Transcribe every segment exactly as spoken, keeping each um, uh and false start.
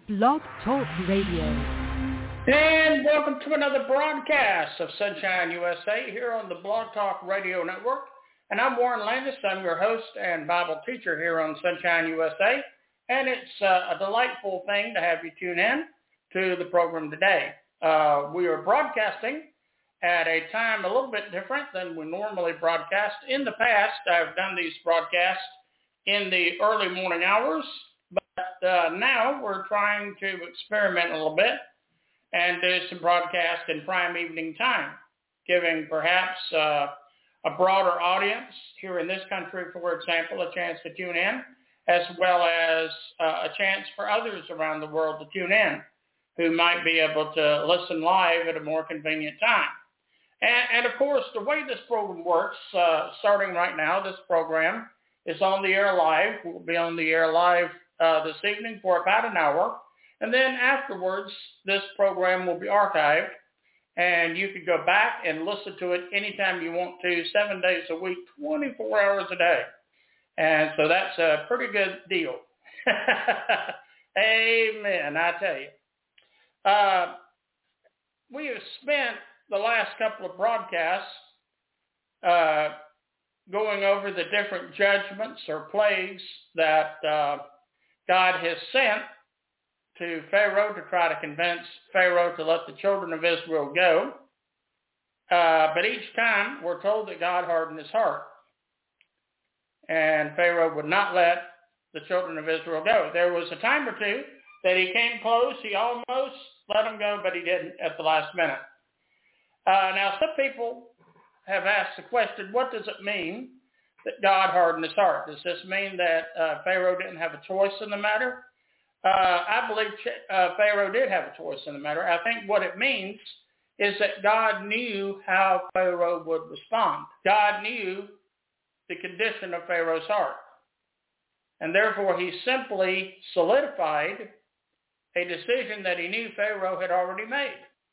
Blog Talk Radio. And welcome to another broadcast of Sunshine U S A here on the Blog Talk Radio Network. And I'm Warren Landis. I'm your host and Bible teacher here on Sunshine U S A. And it's uh, a delightful thing to have you tune in to the program today. Uh, we are broadcasting at a time a little bit different than we normally broadcast. In the past, I've done these broadcasts in the early morning hours, but uh, now we're trying to experiment a little bit and do some broadcasts in prime evening time, giving perhaps uh, a broader audience here in this country, for example, a chance to tune in, as well as uh, a chance for others around the world to tune in who might be able to listen live at a more convenient time. And, and of course, the way this program works, uh, starting right now, this program is on the air live. We'll be on the air live uh, this evening for about an hour. And then afterwards, this program will be archived, and you can go back and listen to it anytime you want to, seven days a week, twenty-four hours a day. And so that's a pretty good deal. Amen, I tell you. Uh, we have spent the last couple of broadcasts uh, going over the different judgments or plagues that uh, God has sent to Pharaoh to try to convince Pharaoh to let the children of Israel go. Uh, but each time we're told that God hardened his heart, and Pharaoh would not let the children of Israel go. There was a time or two that he came close. He almost let them go, but he didn't at the last minute. Uh, now, some people have asked the question, what does it mean that God hardened his heart? Does this mean that uh, Pharaoh didn't have a choice in the matter? Uh, I believe uh, Pharaoh did have a choice in the matter. I think what it means is that God knew how Pharaoh would respond. God knew the condition of Pharaoh's heart. And therefore, he simply solidified a decision that he knew Pharaoh had already made.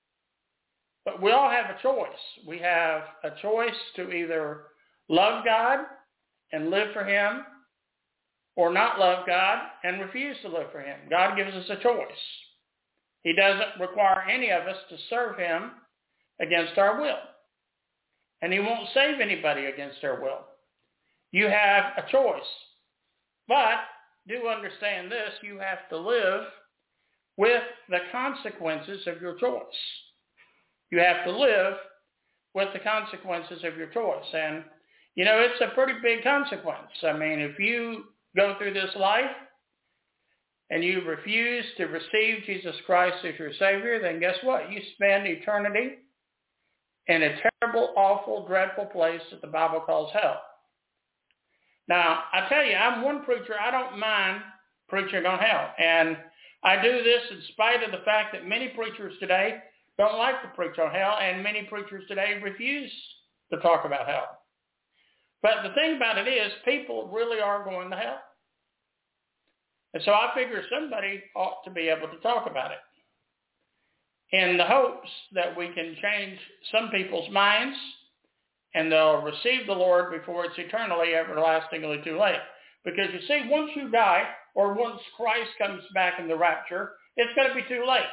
But we all have a choice. We have a choice to either love God and live for him, or not love God and refuse to live for him. God gives us a choice. He doesn't require any of us to serve him against our will. And he won't save anybody against their will. You have a choice. But do understand this, you have to live with the consequences of your choice. You have to live with the consequences of your choice. And, you know, it's a pretty big consequence. I mean, if you go through this life and you refuse to receive Jesus Christ as your Savior, then guess what? You spend eternity in a terrible, awful, dreadful place that the Bible calls hell. Now, I tell you, I'm one preacher. I don't mind preaching on hell. And I do this in spite of the fact that many preachers today don't like to preach on hell, and many preachers today refuse to talk about hell. But the thing about it is, people really are going to hell. And so I figure somebody ought to be able to talk about it in the hopes that we can change some people's minds and they'll receive the Lord before it's eternally, everlastingly too late. Because you see, once you die, or once Christ comes back in the rapture, it's going to be too late.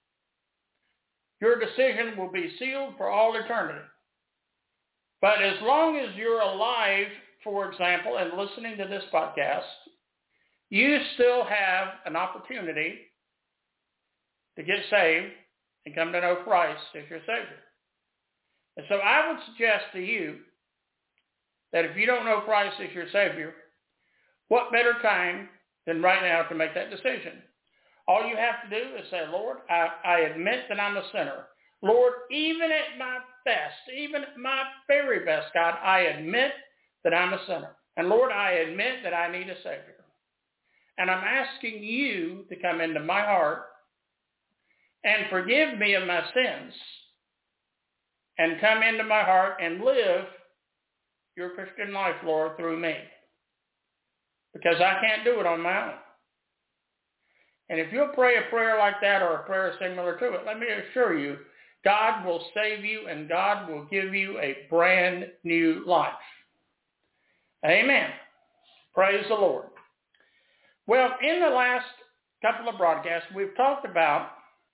Your decision will be sealed for all eternity. But as long as you're alive, for example, and listening to this podcast, you still have an opportunity to get saved and come to know Christ as your Savior. And so I would suggest to you that if you don't know Christ as your Savior, what better time than right now to make that decision? All you have to do is say, Lord, I, I admit that I'm a sinner. Lord, even at my best, even at my very best, God, I admit that I'm a sinner. And Lord, I admit that I need a Savior. And I'm asking you to come into my heart and forgive me of my sins and come into my heart and live your Christian life, Lord, through me. Because I can't do it on my own. And if you'll pray a prayer like that or a prayer similar to it, let me assure you, God will save you and God will give you a brand new life. Amen. Praise the Lord. Well, in the last couple of broadcasts, we've talked about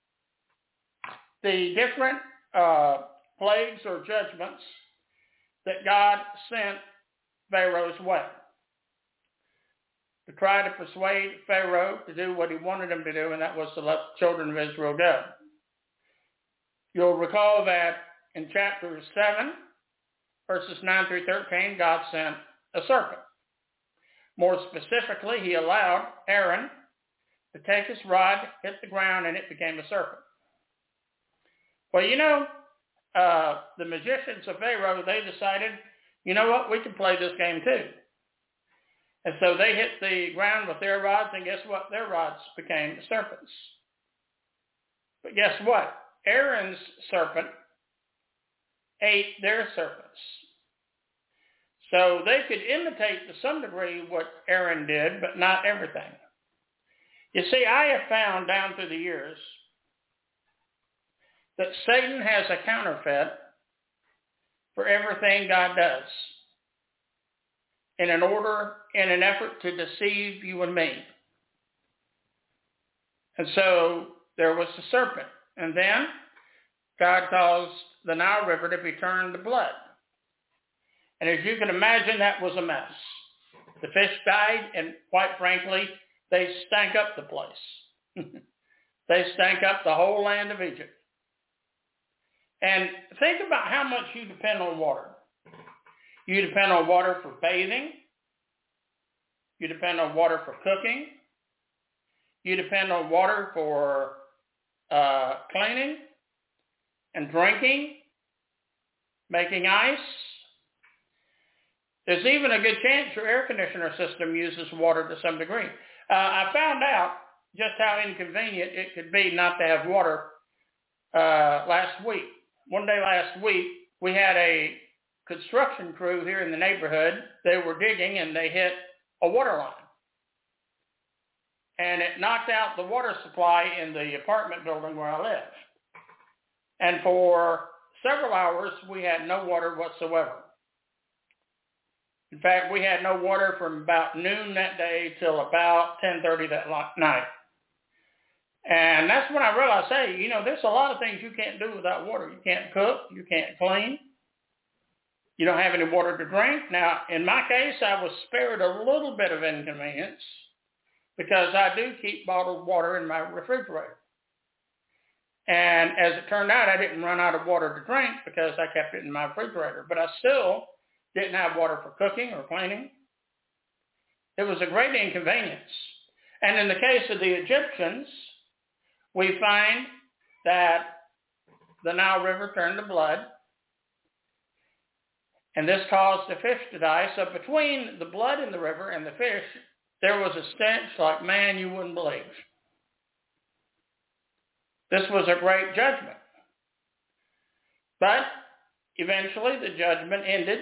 the different uh, plagues or judgments that God sent Pharaoh's way to try to persuade Pharaoh to do what he wanted him to do, and that was to let the children of Israel go. You'll recall that in chapter seven, verses nine through thirteen, God sent a serpent. More specifically, he allowed Aaron to take his rod, hit the ground, and it became a serpent. Well, you know, uh, the magicians of Pharaoh, they decided, you know what, we can play this game too. And so they hit the ground with their rods, and guess what? Their rods became serpents. But guess what? Aaron's serpent ate their serpents. So they could imitate to some degree what Aaron did, but not everything. You see, I have found down through the years that Satan has a counterfeit for everything God does in an order, in an effort to deceive you and me. And so there was the serpent. And then God caused the Nile River to be turned to blood. And as you can imagine, that was a mess. The fish died, and quite frankly, they stank up the place. They stank up the whole land of Egypt. And think about how much you depend on water. You depend on water for bathing. You depend on water for cooking. You depend on water for uh, cleaning and drinking, making ice. There's even a good chance your air conditioner system uses water to some degree. Uh, I found out just how inconvenient it could be not to have water uh, last week. One day last week, we had a construction crew here in the neighborhood. They were digging and they hit a water line. And it knocked out the water supply in the apartment building where I live. And for several hours, we had no water whatsoever. In fact, we had no water from about noon that day till about ten thirty that night. And that's when I realized, hey, you know, there's a lot of things you can't do without water. You can't cook. You can't clean. You don't have any water to drink. Now, in my case, I was spared a little bit of inconvenience because I do keep bottled water in my refrigerator. And as it turned out, I didn't run out of water to drink because I kept it in my refrigerator. But I still didn't have water for cooking or cleaning. It was a great inconvenience. And in the case of the Egyptians, we find that the Nile River turned to blood, and this caused the fish to die. So between the blood in the river and the fish, there was a stench like, man, you wouldn't believe. This was a great judgment. But eventually the judgment ended.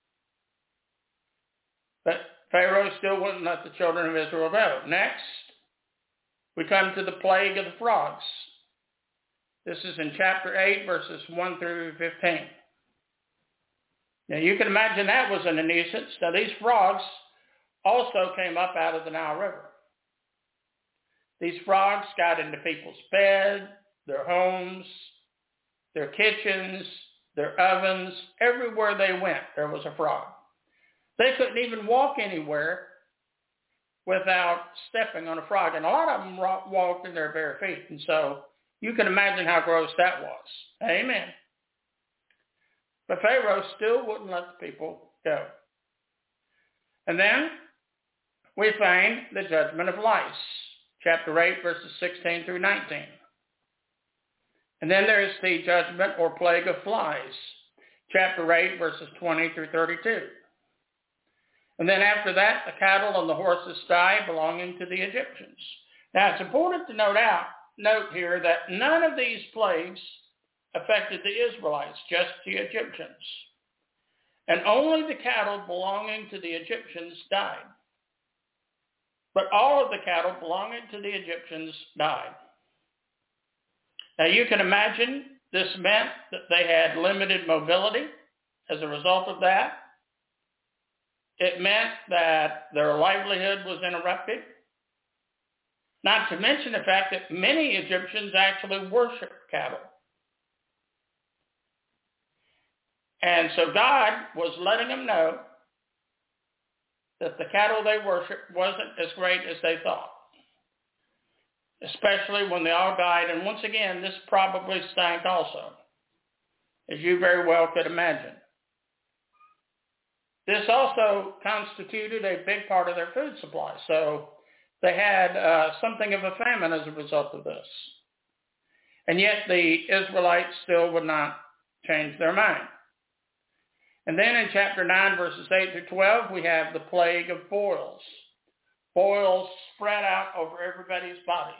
But Pharaoh still wouldn't let the children of Israel go. Next, we come to the plague of the frogs. This is in chapter eight, verses one through fifteen. Now you can imagine that was an nuisance. Now these frogs also came up out of the Nile River. These frogs got into people's beds, their homes, their kitchens, their ovens. Everywhere they went, there was a frog. They couldn't even walk anywhere without stepping on a frog. And a lot of them walked in their bare feet. And so you can imagine how gross that was. Amen. But Pharaoh still wouldn't let the people go. And then we find the judgment of lice, chapter eight, verses sixteen through nineteen. And then there's the judgment or plague of flies, chapter eight, verses twenty through thirty-two. And then after that, the cattle and the horses die belonging to the Egyptians. Now, it's important to note out, note here that none of these plagues affected the Israelites, just the Egyptians. And only the cattle belonging to the Egyptians died. But all of the cattle belonging to the Egyptians died. Now, you can imagine this meant that they had limited mobility as a result of that. It meant that their livelihood was interrupted. Not to mention the fact that many Egyptians actually worship cattle. And so God was letting them know that the cattle they worshiped wasn't as great as they thought, especially when they all died. And once again, this probably stank also, as you very well could imagine. This also constituted a big part of their food supply. So they had uh, something of a famine as a result of this. And yet the Israelites still would not change their mind. And then in chapter nine, verses eight through twelve, we have the plague of boils. Boils spread out over everybody's bodies.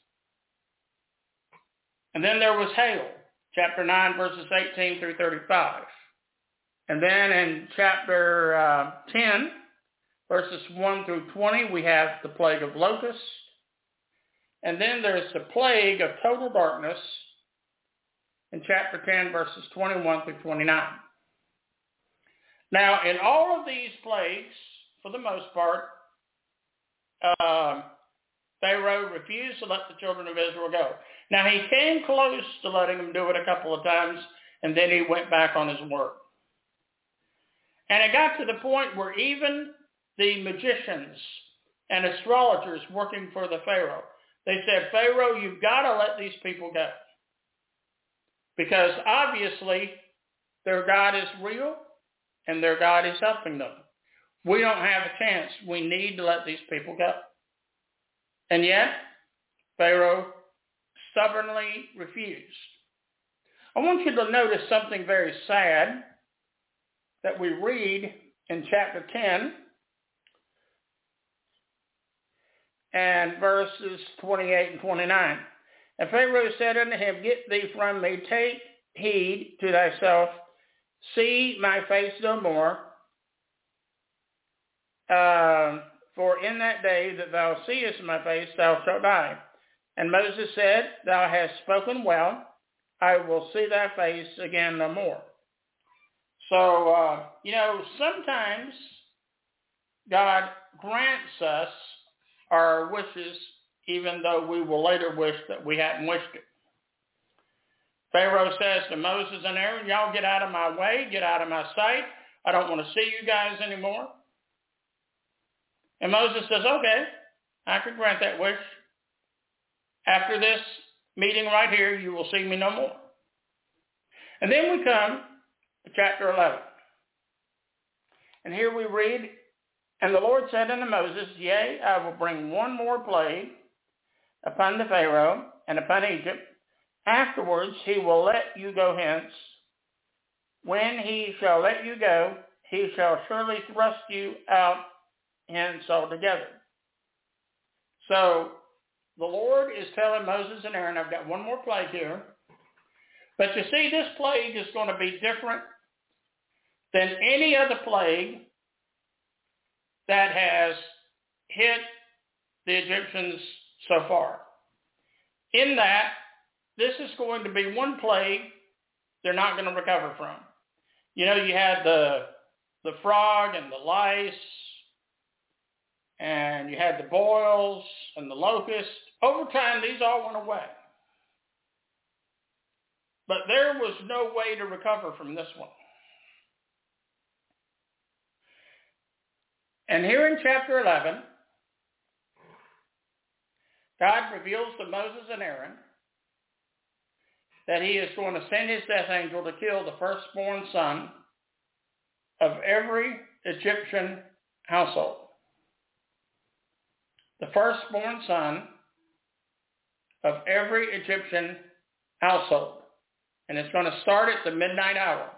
And then there was hail, chapter nine, verses eighteen through thirty-five. And then in chapter uh, ten, verses one through twenty, we have the plague of locusts. And then there's the plague of total darkness in chapter ten, verses twenty-one through twenty-nine. Now, in all of these plagues, for the most part, uh, Pharaoh refused to let the children of Israel go. Now, he came close to letting them do it a couple of times, and then he went back on his word. And it got to the point where even the magicians and astrologers working for the Pharaoh, they said, Pharaoh, you've got to let these people go. Because obviously their God is real and their God is helping them. We don't have a chance. We need to let these people go. And yet, Pharaoh stubbornly refused. I want you to notice something very sad that we read in chapter ten and verses twenty-eight and twenty-nine. And Pharaoh said unto him, Get thee from me, take heed to thyself, see my face no more, uh, for in that day that thou seest my face, thou shalt die. And Moses said, Thou hast spoken well, I will see thy face again no more. So, uh, you know, sometimes God grants us our wishes, even though we will later wish that we hadn't wished it. Pharaoh says to Moses and Aaron, y'all get out of my way, get out of my sight. I don't want to see you guys anymore. And Moses says, okay, I can grant that wish. After this meeting right here, you will see me no more. And then we come to chapter eleven. And here we read, And the Lord said unto Moses, Yea, I will bring one more plague upon the Pharaoh and upon Egypt. Afterwards he will let you go hence. When he shall let you go, he shall surely thrust you out hence altogether. So the Lord is telling Moses and Aaron, I've got one more plague here. But you see, this plague is going to be different than any other plague that has hit the Egyptians so far. In that, this is going to be one plague they're not going to recover from. You know, you had the the frog and the lice, and you had the boils and the locusts. Over time, these all went away. But there was no way to recover from this one. And here in chapter eleven, God reveals to Moses and Aaron that he is going to send his death angel to kill the firstborn son of every Egyptian household. The firstborn son of every Egyptian household. And it's going to start at the midnight hour.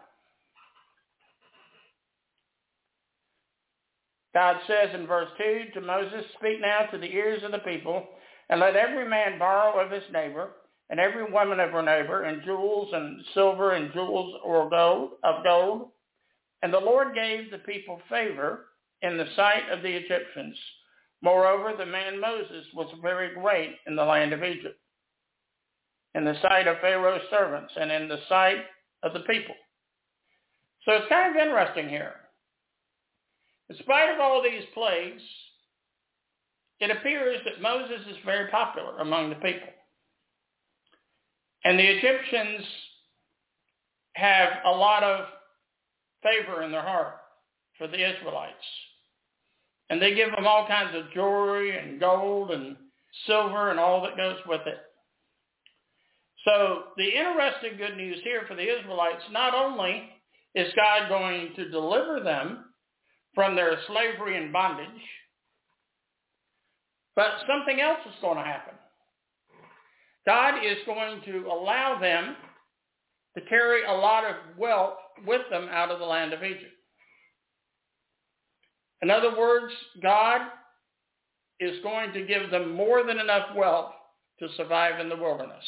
God says in verse two to Moses, Speak now to the ears of the people, and let every man borrow of his neighbor, and every woman of her neighbor, and jewels and silver and jewels or gold of gold. And the Lord gave the people favor in the sight of the Egyptians. Moreover, the man Moses was very great in the land of Egypt, in the sight of Pharaoh's servants, and in the sight of the people. So it's kind of interesting here. In spite of all these plagues, it appears that Moses is very popular among the people. And the Egyptians have a lot of favor in their heart for the Israelites. And they give them all kinds of jewelry and gold and silver and all that goes with it. So the interesting good news here for the Israelites, not only is God going to deliver them from their slavery and bondage, but something else is going to happen. God is going to allow them to carry a lot of wealth with them out of the land of Egypt. In other words, God is going to give them more than enough wealth to survive in the wilderness.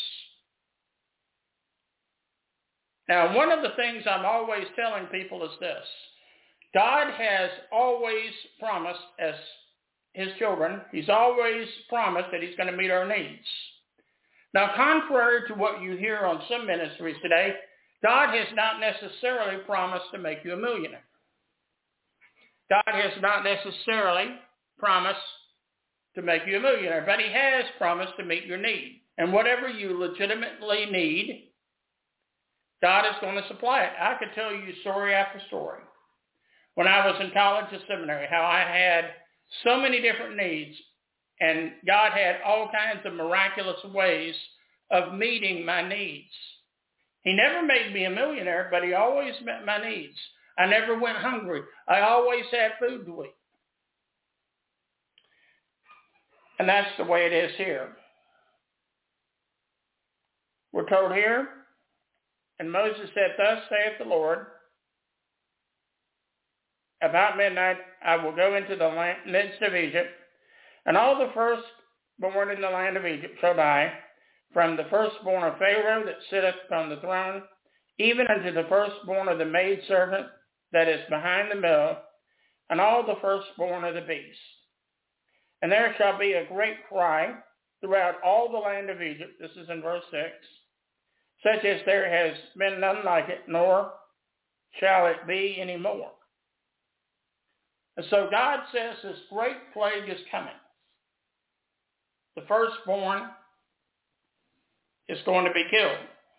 Now, one of the things I'm always telling people is this. God has always promised, as his children, he's always promised that he's going to meet our needs. Now, contrary to what you hear on some ministries today, God has not necessarily promised to make you a millionaire. God has not necessarily promised to make you a millionaire, but he has promised to meet your need. And whatever you legitimately need, God is going to supply it. I could tell you story after story. When I was in college and seminary, how I had so many different needs, and God had all kinds of miraculous ways of meeting my needs. He never made me a millionaire, but he always met my needs. I never went hungry. I always had food to eat. And that's the way it is here. We're told here, and Moses said, "Thus saith the Lord, about midnight I will go into the land, midst of Egypt, and all the firstborn in the land of Egypt shall die, from the firstborn of Pharaoh that sitteth upon the throne, even unto the firstborn of the maidservant that is behind the mill, and all the firstborn of the beast. And there shall be a great cry throughout all the land of Egypt," this is in verse six, "such as there has been none like it, nor shall it be any more." And so God says this great plague is coming. The firstborn is going to be killed.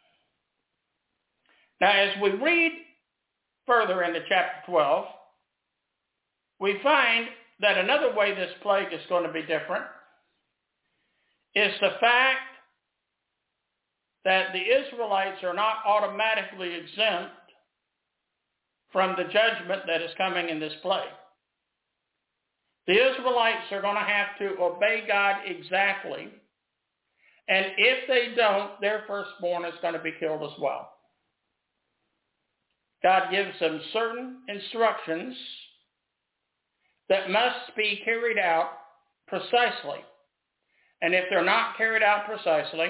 Now, as we read further into chapter twelve, we find that another way this plague is going to be different is the fact that the Israelites are not automatically exempt from the judgment that is coming in this plague. The Israelites are going to have to obey God exactly, and if they don't, their firstborn is going to be killed as well. God gives them certain instructions that must be carried out precisely. And if they're not carried out precisely,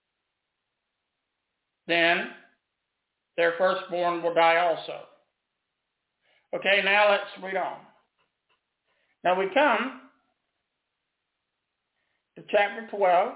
then their firstborn will die also. Okay, now let's read on. Now we come to chapter twelve.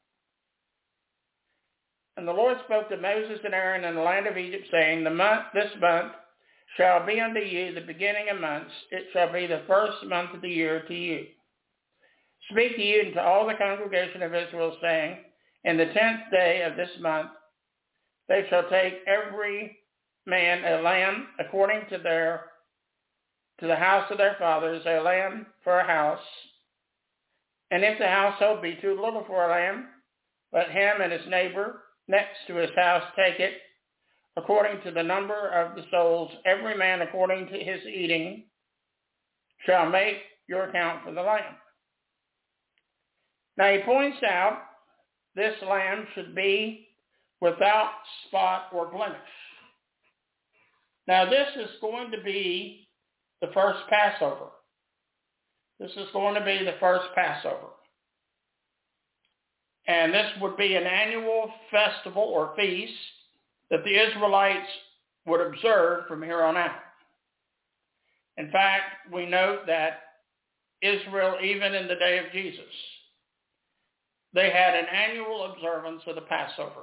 "And the Lord spoke to Moses and Aaron in the land of Egypt, saying, The month, this month shall be unto you the beginning of months. It shall be the first month of the year to you. Speak to you and to all the congregation of Israel, saying, In the tenth day of this month they shall take every man a lamb according to their to the house of their fathers, a lamb for a house. And if the household be too little for a lamb, let him and his neighbor next to his house take it, according to the number of the souls, every man according to his eating shall make your account for the lamb." Now he points out this lamb should be without spot or blemish. Now this is going to be the first Passover. This is going to be the first Passover. And this would be an annual festival or feast that the Israelites would observe from here on out. In fact, we note that Israel, even in the day of Jesus, they had an annual observance of the Passover.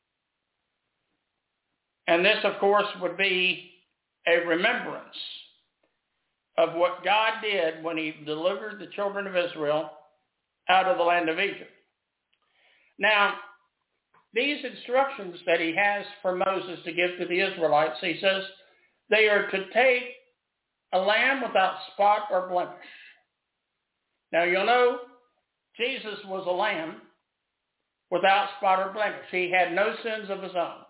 And this, of course, would be a remembrance of what God did when he delivered the children of Israel out of the land of Egypt. Now, these instructions that he has for Moses to give to the Israelites, he says they are to take a lamb without spot or blemish. Now, you'll know Jesus was a lamb without spot or blemish. He had no sins of his own.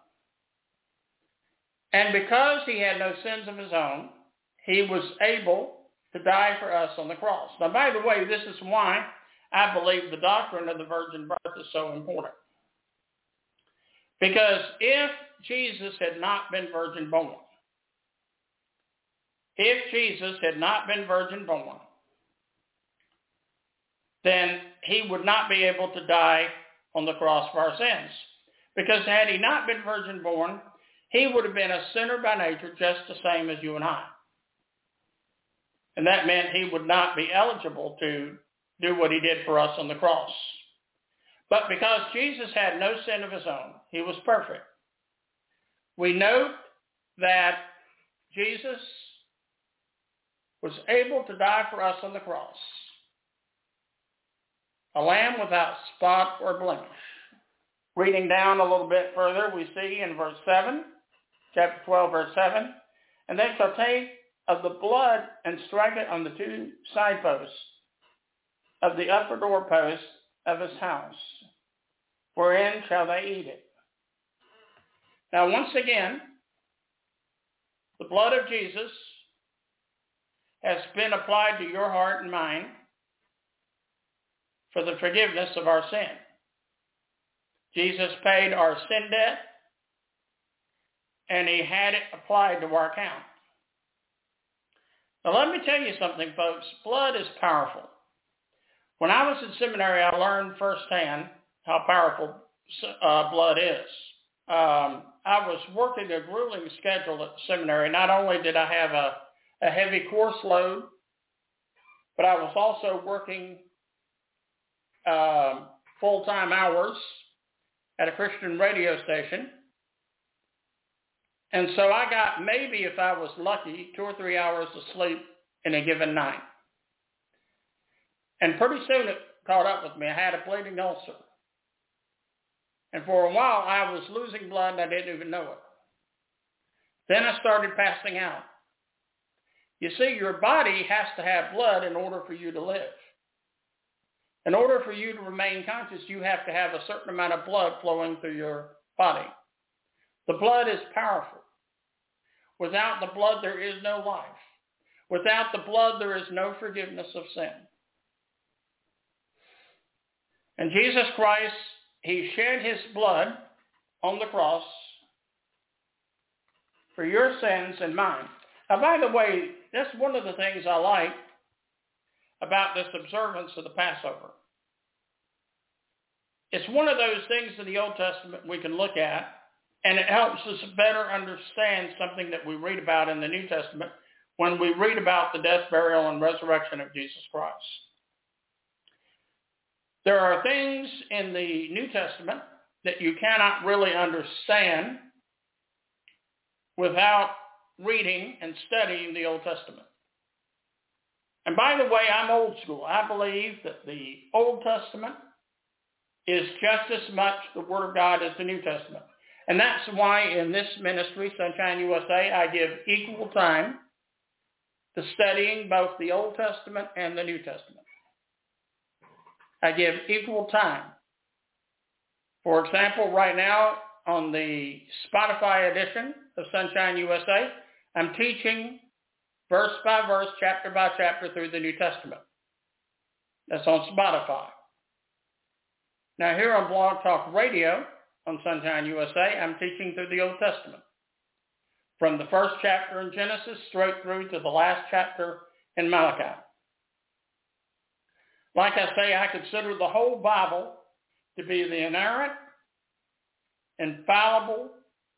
And because he had no sins of his own, he was able to die for us on the cross. Now, by the way, this is why I believe the doctrine of the virgin birth is so important. Because if Jesus had not been virgin born, if Jesus had not been virgin born, then he would not be able to die on the cross for our sins. Because had he not been virgin born, he would have been a sinner by nature just the same as you and I. And that meant he would not be eligible to do what he did for us on the cross. But because Jesus had no sin of his own, he was perfect. We note that Jesus was able to die for us on the cross. A lamb without spot or blemish. Reading down a little bit further, we see in verse seven, chapter twelve, verse seven, and they shall take of the blood and strike it on the two side posts of the upper doorpost of his house, wherein shall they eat it. Now, once again, the blood of Jesus has been applied to your heart and mine for the forgiveness of our sin. Jesus paid our sin debt, and he had it applied to our account. Now, let me tell you something, folks. Blood is powerful. When I was in seminary, I learned firsthand how powerful uh, blood is. Um, I was working a grueling schedule at the seminary. Not only did I have a, a heavy course load, but I was also working uh, full-time hours at a Christian radio station. And so I got maybe, if I was lucky, two or three hours of sleep in a given night. And pretty soon it caught up with me. I had a bleeding ulcer. And for a while I was losing blood and I didn't even know it. Then I started passing out. You see, your body has to have blood in order for you to live. In order for you to remain conscious, you have to have a certain amount of blood flowing through your body. The blood is powerful. Without the blood, there is no life. Without the blood, there is no forgiveness of sin. And Jesus Christ, he shed his blood on the cross for your sins and mine. Now, by the way, that's one of the things I like about this observance of the Passover. It's one of those things in the Old Testament we can look at, and it helps us better understand something that we read about in the New Testament when we read about the death, burial, and resurrection of Jesus Christ. There are things in the New Testament that you cannot really understand without reading and studying the Old Testament. And by the way, I'm old school. I believe that the Old Testament is just as much the Word of God as the New Testament. And that's why in this ministry, Sunshine U S A, I give equal time to studying both the Old Testament and the New Testament. I give equal time. For example, right now on the Spotify edition of Sunshine U S A, I'm teaching verse by verse, chapter by chapter through the New Testament. That's on Spotify. Now here on Blog Talk Radio on Sunshine U S A, I'm teaching through the Old Testament. From the first chapter in Genesis straight through to the last chapter in Malachi. Like I say, I consider the whole Bible to be the inerrant, infallible,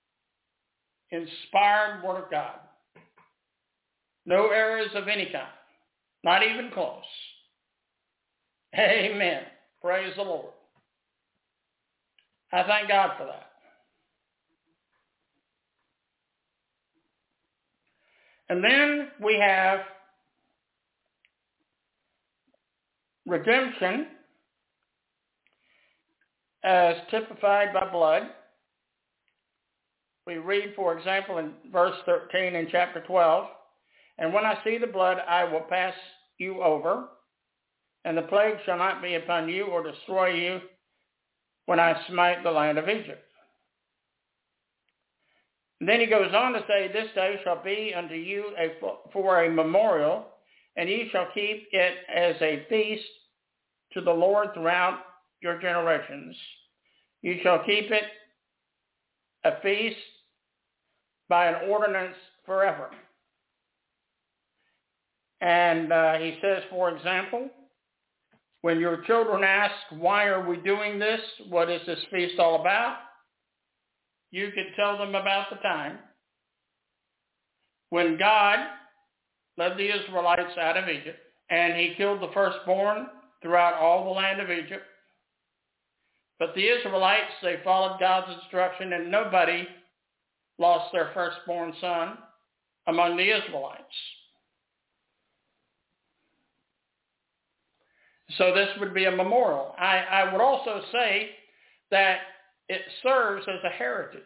inspired Word of God. No errors of any kind. Not even close. Amen. Praise the Lord. I thank God for that. And then we have redemption as typified by blood. We read, for example, in verse thirteen in chapter twelve, "And when I see the blood, I will pass you over, and the plague shall not be upon you or destroy you when I smite the land of Egypt." And then he goes on to say, "This day shall be unto you a, for a memorial, and ye shall keep it as a feast to the Lord throughout your generations. You shall keep it a feast by an ordinance forever." And uh, he says, for example, when your children ask, "Why are we doing this? What is this feast all about?" you could tell them about the time when God led the Israelites out of Egypt, and he killed the firstborn throughout all the land of Egypt. But the Israelites, they followed God's instruction, and nobody lost their firstborn son among the Israelites. So this would be a memorial. I, I would also say that it serves as a heritage.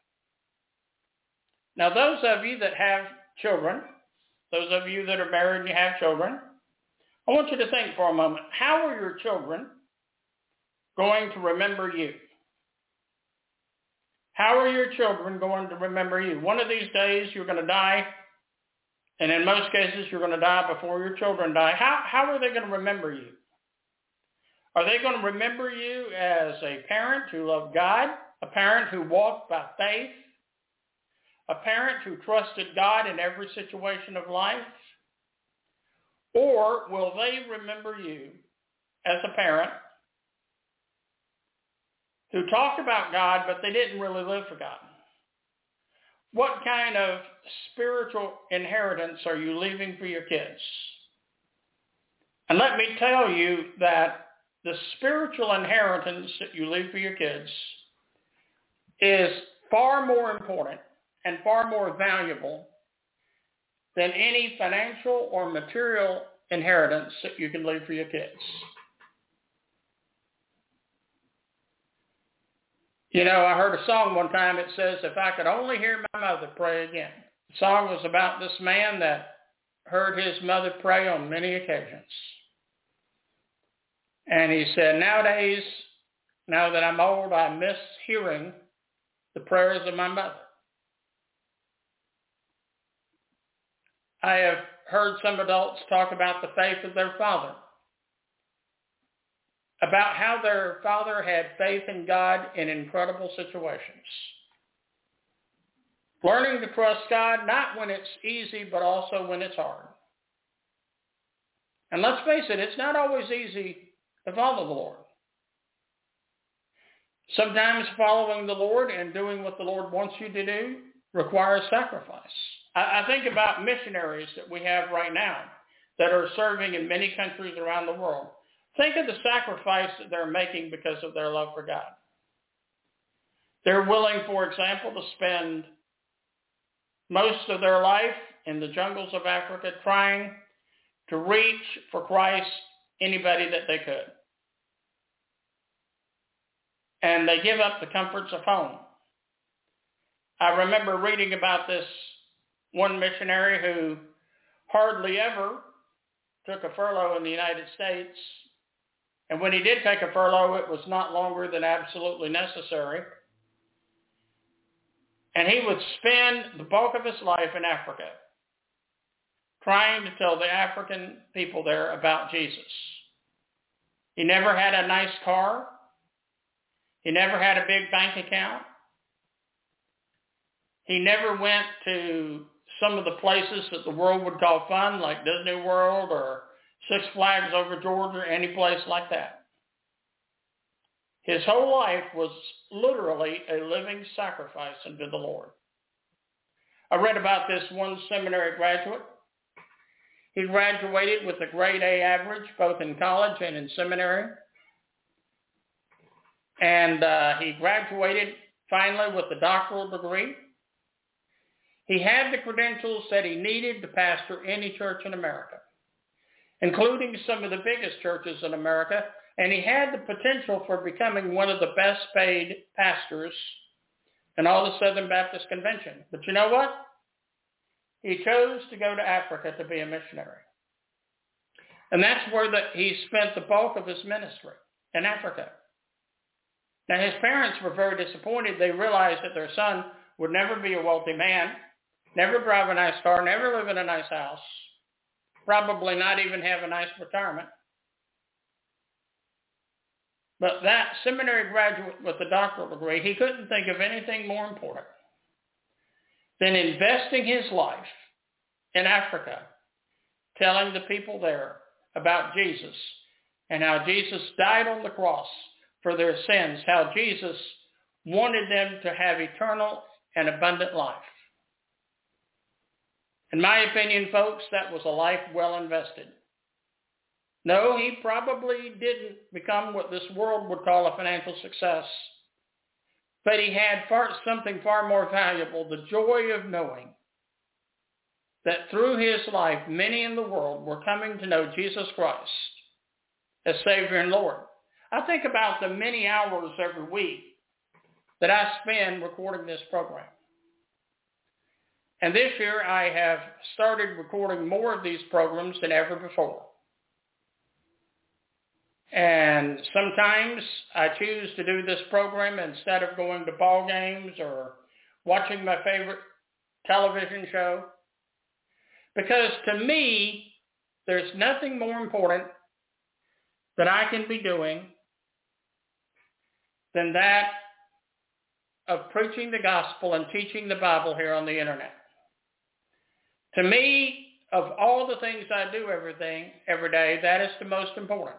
Now, those of you that have children, those of you that are married and you have children, I want you to think for a moment, how are your children going to remember you? How are your children going to remember you? One of these days you're going to die, and in most cases you're going to die before your children die. How, how are they going to remember you? Are they going to remember you as a parent who loved God, a parent who walked by faith, a parent who trusted God in every situation of life? Or will they remember you as a parent who talked about God, but they didn't really live for God? What kind of spiritual inheritance are you leaving for your kids? And let me tell you that the spiritual inheritance that you leave for your kids is far more important and far more valuable than any financial or material inheritance that you can leave for your kids. You know, I heard a song one time. It says, "If I could only hear my mother pray again." The song was about this man that heard his mother pray on many occasions. And he said, "Nowadays, now that I'm old, I miss hearing the prayers of my mother." I have heard some adults talk about the faith of their father, about how their father had faith in God in incredible situations. Learning to trust God, not when it's easy, but also when it's hard. And let's face it, it's not always easy to follow the Lord. Sometimes following the Lord and doing what the Lord wants you to do requires sacrifice. I, I think about missionaries that we have right now that are serving in many countries around the world. Think of the sacrifice that they're making because of their love for God. They're willing, for example, to spend most of their life in the jungles of Africa trying to reach for Christ anybody that they could. And they give up the comforts of home. I remember reading about this one missionary who hardly ever took a furlough in the United States. And when he did take a furlough, it was not longer than absolutely necessary. And he would spend the bulk of his life in Africa trying to tell the African people there about Jesus. He never had a nice car. He never had a big bank account. He never went to some of the places that the world would call fun, like Disney World or Six Flags over Georgia, or any place like that. His whole life was literally a living sacrifice unto the Lord. I read about this one seminary graduate. He graduated with a grade A average, both in college and in seminary. And uh, he graduated finally with a doctoral degree. He had the credentials that he needed to pastor any church in America, including some of the biggest churches in America. And he had the potential for becoming one of the best paid pastors in all the Southern Baptist Convention. But you know what? He chose to go to Africa to be a missionary. And that's where the, he spent the bulk of his ministry, in Africa. Now, his parents were very disappointed. They realized that their son would never be a wealthy man, never drive a nice car, never live in a nice house, probably not even have a nice retirement. But that seminary graduate with a doctoral degree, he couldn't think of anything more important than investing his life in Africa, telling the people there about Jesus and how Jesus died on the cross for their sins, how Jesus wanted them to have eternal and abundant life. In my opinion, folks, that was a life well invested. No, he probably didn't become what this world would call a financial success, but he had far, something far more valuable, the joy of knowing that through his life, many in the world were coming to know Jesus Christ as Savior and Lord. I think about the many hours every week that I spend recording this program. And this year I have started recording more of these programs than ever before. And sometimes I choose to do this program instead of going to ball games or watching my favorite television show. Because to me, there's nothing more important that I can be doing than that of preaching the gospel and teaching the Bible here on the internet. To me, of all the things I do everything every day, that is the most important.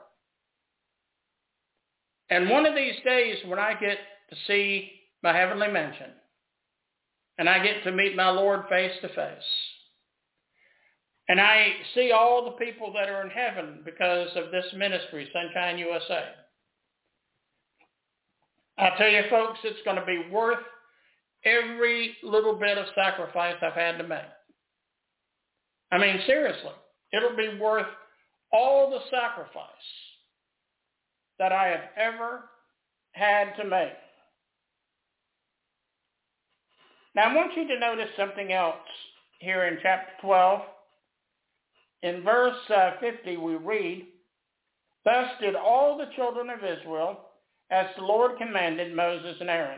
And one of these days when I get to see my heavenly mansion and I get to meet my Lord face to face, and I see all the people that are in heaven because of this ministry, Sunshine U S A, I tell you folks, it's going to be worth every little bit of sacrifice I've had to make. I mean, seriously, it'll be worth all the sacrifice that I have ever had to make. Now, I want you to notice something else here in chapter twelve. In verse uh, fifty, we read, "Thus did all the children of Israel, as the Lord commanded Moses and Aaron."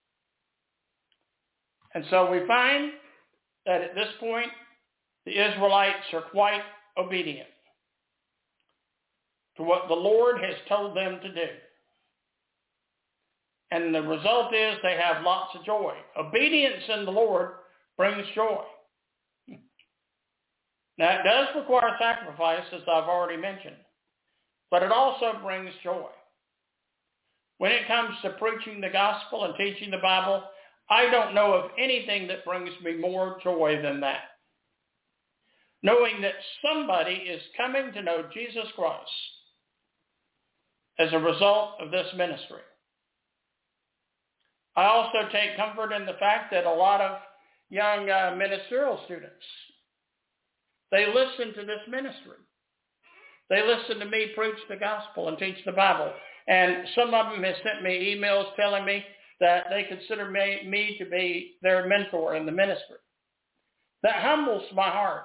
And so we find that at this point, the Israelites are quite obedient to what the Lord has told them to do. And the result is they have lots of joy. Obedience in the Lord brings joy. Now, it does require sacrifice, as I've already mentioned, but it also brings joy. When it comes to preaching the gospel and teaching the Bible, I don't know of anything that brings me more joy than that. Knowing that somebody is coming to know Jesus Christ as a result of this ministry. I also take comfort in the fact that a lot of young uh, ministerial students, they listen to this ministry. They listen to me preach the gospel and teach the Bible. And some of them have sent me emails telling me that they consider me, me to be their mentor in the ministry. That humbles my heart.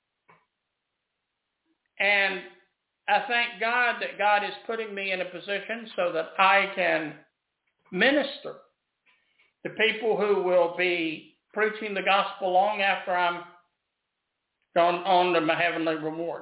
And I thank God that God is putting me in a position so that I can minister to people who will be preaching the gospel long after I'm gone on to my heavenly reward.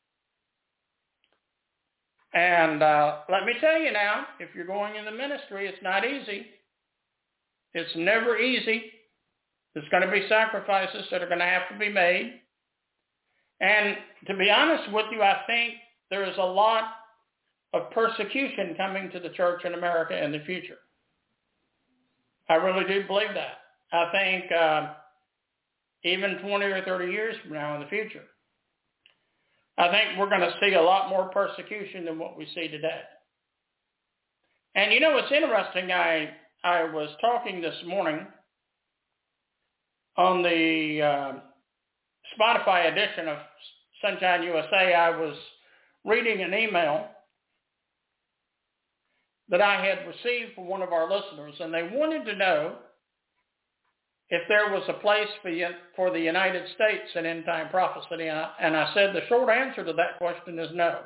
And uh, let me tell you now, if you're going in the ministry, it's not easy. It's never easy. There's going to be sacrifices that are going to have to be made. And to be honest with you, I think there is a lot of persecution coming to the church in America in the future. I really do believe that. I think uh, even twenty or thirty years from now in the future, I think we're going to see a lot more persecution than what we see today. And you know, it's interesting. I I was talking this morning on the uh, Spotify edition of Sunshine U S A. I was reading an email that I had received from one of our listeners, and they wanted to know if there was a place for, for the United States in end-time prophecy. And I, and I said the short answer to that question is no.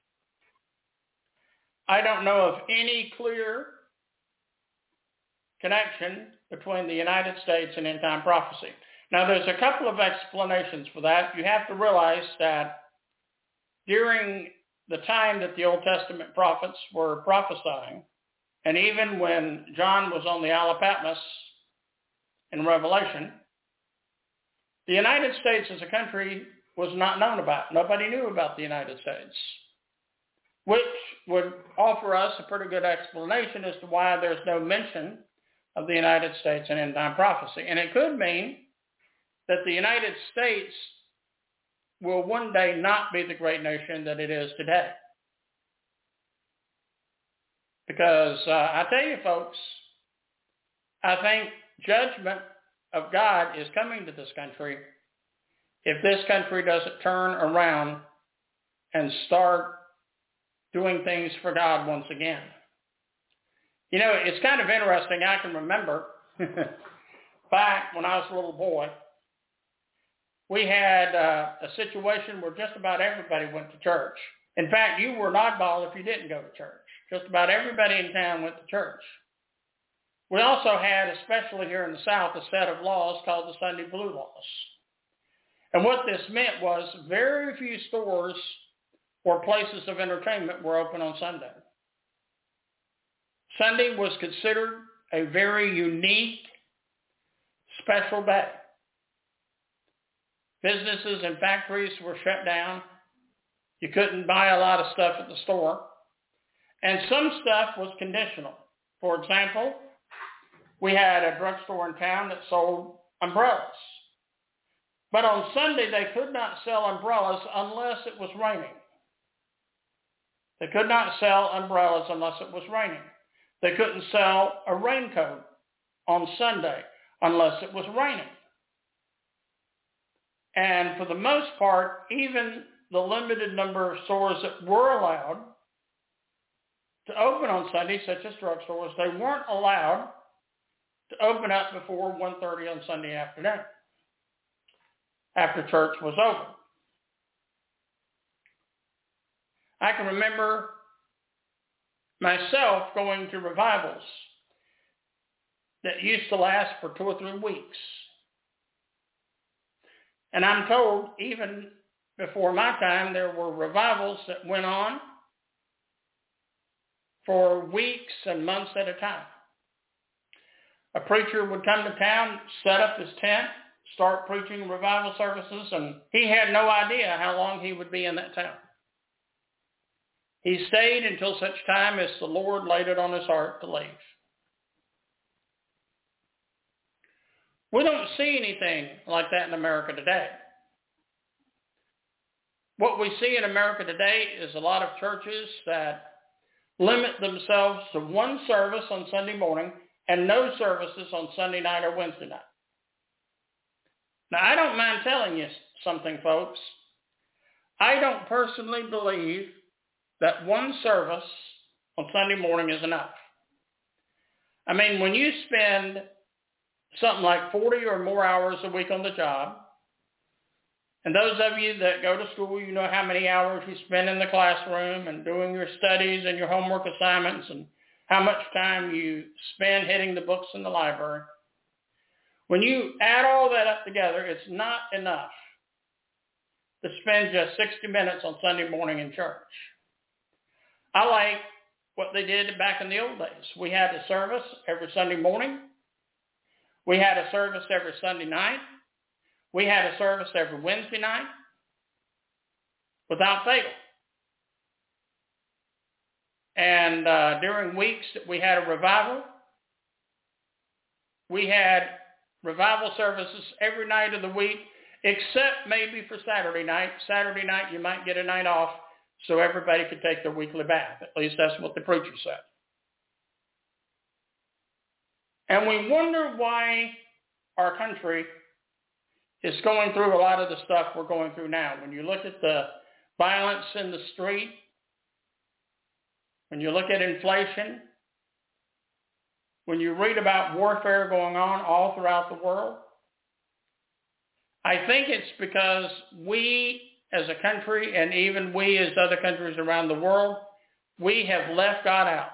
I don't know of any clear connection between the United States and end-time prophecy. Now, there's a couple of explanations for that. You have to realize that during the time that the Old Testament prophets were prophesying, and even when John was on the Isle of Patmos in Revelation, the United States as a country was not known about. Nobody knew about the United States, which would offer us a pretty good explanation as to why there's no mention of the United States in end-time prophecy. And it could mean that the United States will one day not be the great nation that it is today. Because uh, I tell you, folks, I think judgment of God is coming to this country if this country doesn't turn around and start doing things for God once again. You know, it's kind of interesting. I can remember back when I was a little boy, we had uh, a situation where just about everybody went to church. In fact, you were an oddball if you didn't go to church. Just about everybody in town went to church. We also had, especially here in the South, a set of laws called the Sunday Blue Laws. And what this meant was very few stores or places of entertainment were open on Sunday. Sunday was considered a very unique, special day. Businesses and factories were shut down. You couldn't buy a lot of stuff at the store. And some stuff was conditional. For example, we had a drugstore in town that sold umbrellas. But on Sunday, they could not sell umbrellas unless it was raining. They could not sell umbrellas unless it was raining. They couldn't sell a raincoat on Sunday unless it was raining. And for the most part, even the limited number of stores that were allowed to open on Sunday, such as drugstores, they weren't allowed to open up before one thirty on Sunday afternoon, after church was over. I can remember myself going to revivals that used to last for two or three weeks. And I'm told even before my time, there were revivals that went on for weeks and months at a time. A preacher would come to town, set up his tent, start preaching revival services, and he had no idea how long he would be in that town. He stayed until such time as the Lord laid it on his heart to leave. We don't see anything like that in America today. What we see in America today is a lot of churches that limit themselves to one service on Sunday morning and no services on Sunday night or Wednesday night. Now, I don't mind telling you something, folks. I don't personally believe that one service on Sunday morning is enough. I mean, when you spend something like forty or more hours a week on the job, and those of you that go to school, you know how many hours you spend in the classroom and doing your studies and your homework assignments and how much time you spend hitting the books in the library. When you add all that up together, it's not enough to spend just sixty minutes on Sunday morning in church. I like what they did back in the old days. We had a service every Sunday morning. We had a service every Sunday night. We had a service every Wednesday night without fail. And uh, during weeks that we had a revival, we had revival services every night of the week, except maybe for Saturday night. Saturday night you might get a night off so everybody could take their weekly bath. At least that's what the preacher said. And we wonder why our country is going through a lot of the stuff we're going through now. When you look at the violence in the street, when you look at inflation, when you read about warfare going on all throughout the world? I think it's because we as a country, and even we as other countries around the world, we have left God out.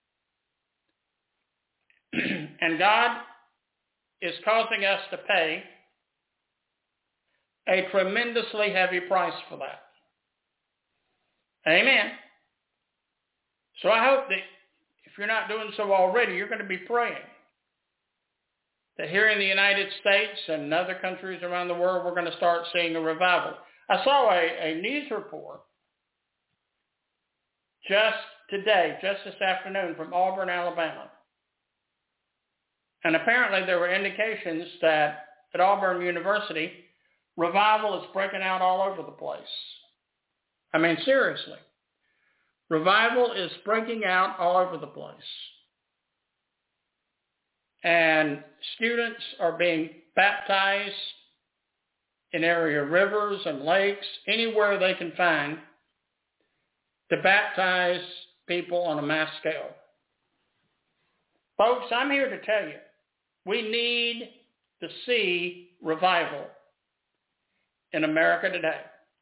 And God is causing us to pay a tremendously heavy price for that. Amen. So I hope that if you're not doing so already, you're going to be praying that here in the United States and other countries around the world, we're going to start seeing a revival. I saw a, a news report just today, just this afternoon, from Auburn, Alabama. And apparently there were indications that at Auburn University, revival is breaking out all over the place. I mean, seriously. Revival is breaking out all over the place. And students are being baptized in area rivers and lakes, anywhere they can find, to baptize people on a mass scale. Folks, I'm here to tell you, we need to see revival in America today.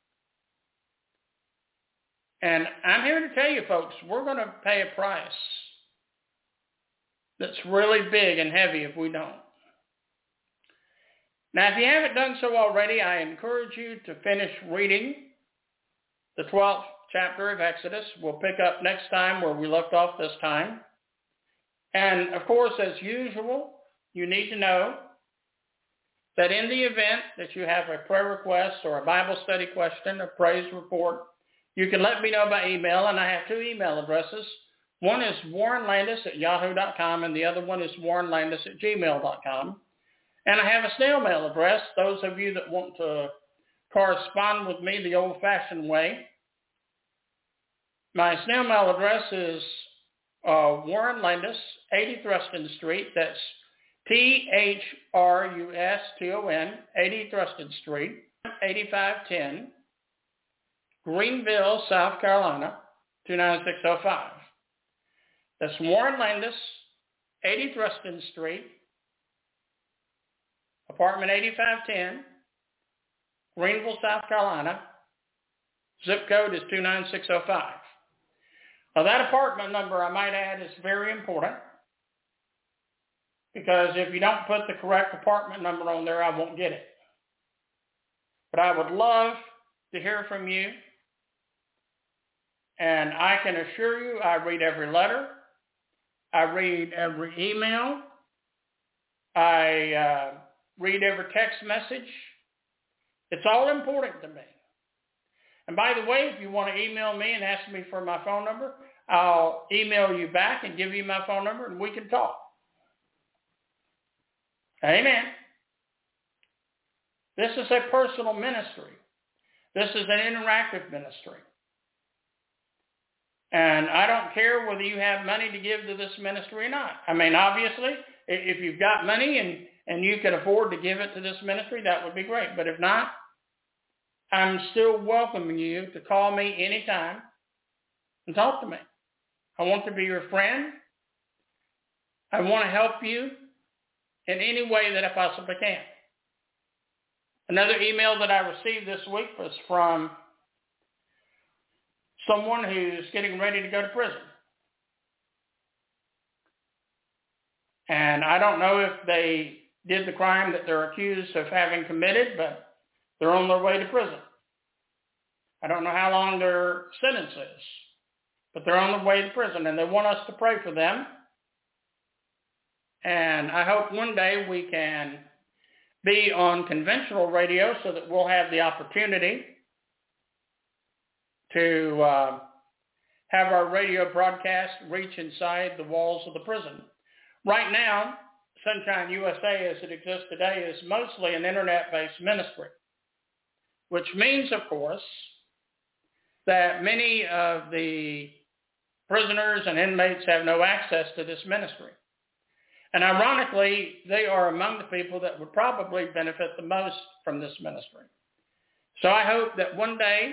And I'm here to tell you, folks, we're going to pay a price that's really big and heavy if we don't. Now, if you haven't done so already, I encourage you to finish reading the twelfth chapter of Exodus. We'll pick up next time where we left off this time. And, of course, as usual, you need to know that in the event that you have a prayer request or a Bible study question, a praise report, you can let me know by email, and I have two email addresses. One is warren landis at yahoo dot com, and the other one is warren landis at gmail dot com. And I have a snail mail address. Those of you that want to correspond with me the old-fashioned way, my snail mail address is uh, Warren Landis, eighty Thruston Street. That's T H R U S T O N, eighty Thruston Street, eighty-five ten, Greenville, South Carolina, two nine six oh five. That's Warren Landis, eighty Thruston Street, apartment eighty-five ten, Greenville, South Carolina. Zip code is two nine six oh five. Now that apartment number, I might add, is very important, because if you don't put the correct apartment number on there, I won't get it. But I would love to hear from you, and I can assure you I read every letter. I read every email. I uh, read every text message. It's all important to me. And by the way, if you want to email me and ask me for my phone number, I'll email you back and give you my phone number, and we can talk. Amen. This is a personal ministry. This is an interactive ministry. And I don't care whether you have money to give to this ministry or not. I mean, obviously, if you've got money and, and you can afford to give it to this ministry, that would be great. But if not, I'm still welcoming you to call me anytime and talk to me. I want to be your friend. I want to help you in any way that I possibly can. Another email that I received this week was from someone who's getting ready to go to prison. And I don't know if they did the crime that they're accused of having committed, but they're on their way to prison. I don't know how long their sentence is, but they're on their way to prison, and they want us to pray for them. And I hope one day we can be on conventional radio so that we'll have the opportunity to uh, have our radio broadcast reach inside the walls of the prison. Right now, Sunshine U S A as it exists today is mostly an internet-based ministry, which means, of course, that many of the prisoners and inmates have no access to this ministry. And ironically, they are among the people that would probably benefit the most from this ministry. So I hope that one day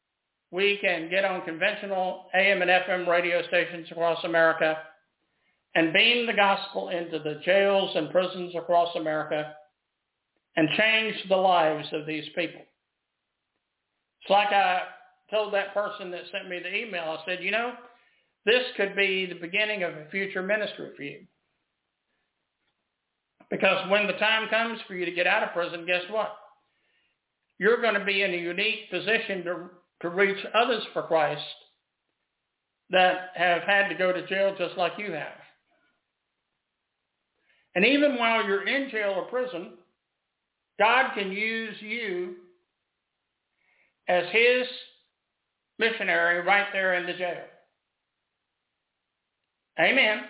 we can get on conventional A M and F M radio stations across America and beam the gospel into the jails and prisons across America and change the lives of these people. It's like I told that person that sent me the email, I said, you know, this could be the beginning of a future ministry for you. Because when the time comes for you to get out of prison, guess what? You're going to be in a unique position to, to reach others for Christ that have had to go to jail just like you have. And even while you're in jail or prison, God can use you as his missionary right there in the jail. Amen.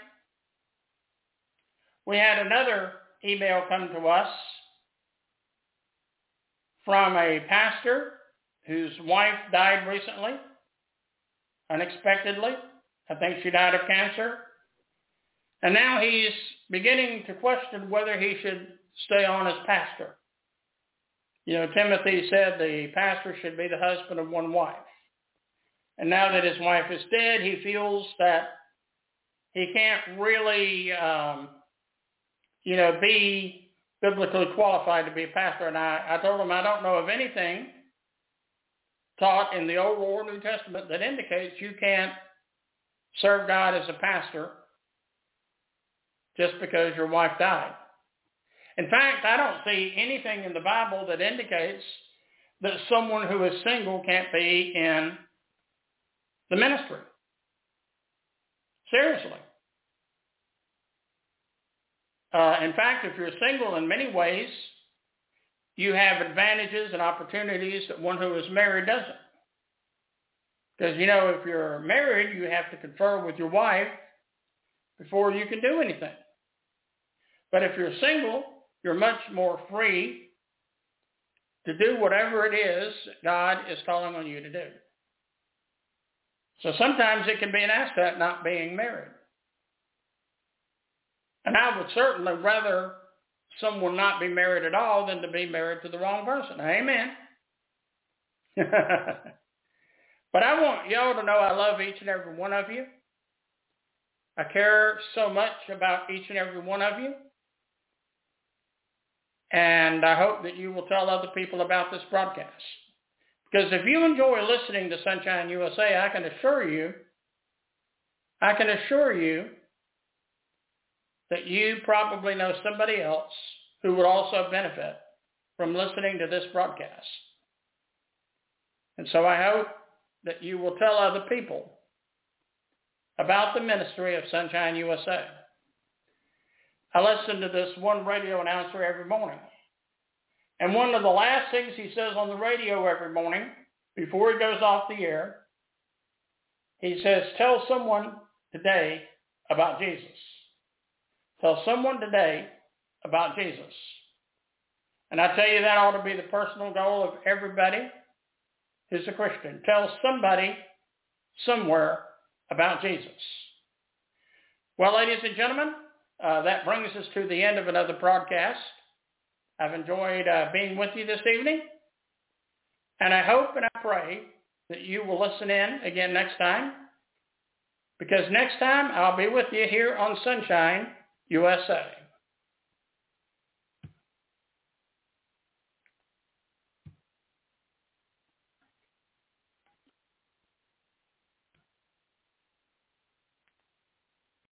We had another email come to us from a pastor whose wife died recently, unexpectedly. I think she died of cancer. And now he's beginning to question whether he should stay on as pastor. You know, Timothy said the pastor should be the husband of one wife. And now that his wife is dead, he feels that he can't really, um, you know, be biblically qualified to be a pastor. And I, I told him I don't know of anything taught in the Old or New Testament that indicates you can't serve God as a pastor just because your wife died. In fact, I don't see anything in the Bible that indicates that someone who is single can't be in the ministry. Seriously. Uh, in fact, if you're single, in many ways, you have advantages and opportunities that one who is married doesn't. Because, you know, if you're married, you have to confer with your wife before you can do anything. But if you're single, you're much more free to do whatever it is that God is calling on you to do. So sometimes it can be an asset not being married. And I would certainly rather someone not be married at all than to be married to the wrong person. Amen. But I want y'all to know I love each and every one of you. I care so much about each and every one of you. And I hope that you will tell other people about this broadcast. Because if you enjoy listening to Sunshine U S A, I can assure you, I can assure you that you probably know somebody else who would also benefit from listening to this broadcast. And so I hope that you will tell other people about the ministry of Sunshine U S A. I listen to this one radio announcer every morning. And one of the last things he says on the radio every morning, before he goes off the air, he says, tell someone today about Jesus. Tell someone today about Jesus. And I tell you, that ought to be the personal goal of everybody who's a Christian. Tell somebody somewhere about Jesus. Well, ladies and gentlemen, uh, that brings us to the end of another broadcast. I've enjoyed uh, being with you this evening. And I hope and I pray that you will listen in again next time. Because next time I'll be with you here on Sunshine U S A.